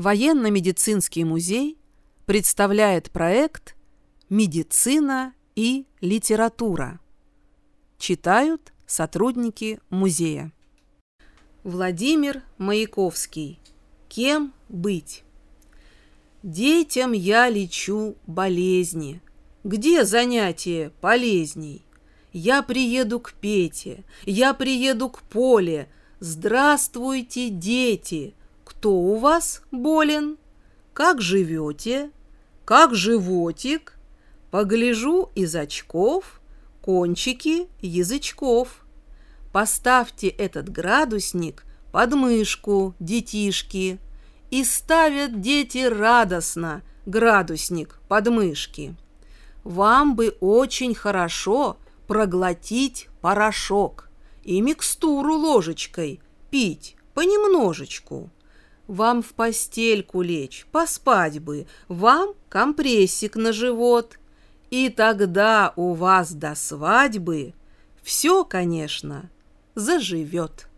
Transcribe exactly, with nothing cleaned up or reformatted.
Военно-медицинский музей представляет проект «Медицина и литература». Читают сотрудники музея. Владимир Маяковский. Кем быть? Детям я лечу болезни. Где занятие полезней? Я приеду к Пете, я приеду к Поле. Здравствуйте, дети! Кто у вас болен? Как живете? Как животик? Погляжу из очков кончики язычков. Поставьте этот градусник под мышку, детишки, и ставят дети радостно градусник под мышки. Вам бы очень хорошо проглотить порошок и микстуру ложечкой пить понемножечку. Вам в постельку лечь, поспать бы, вам компрессик на живот. И тогда у вас до свадьбы все, конечно, заживет.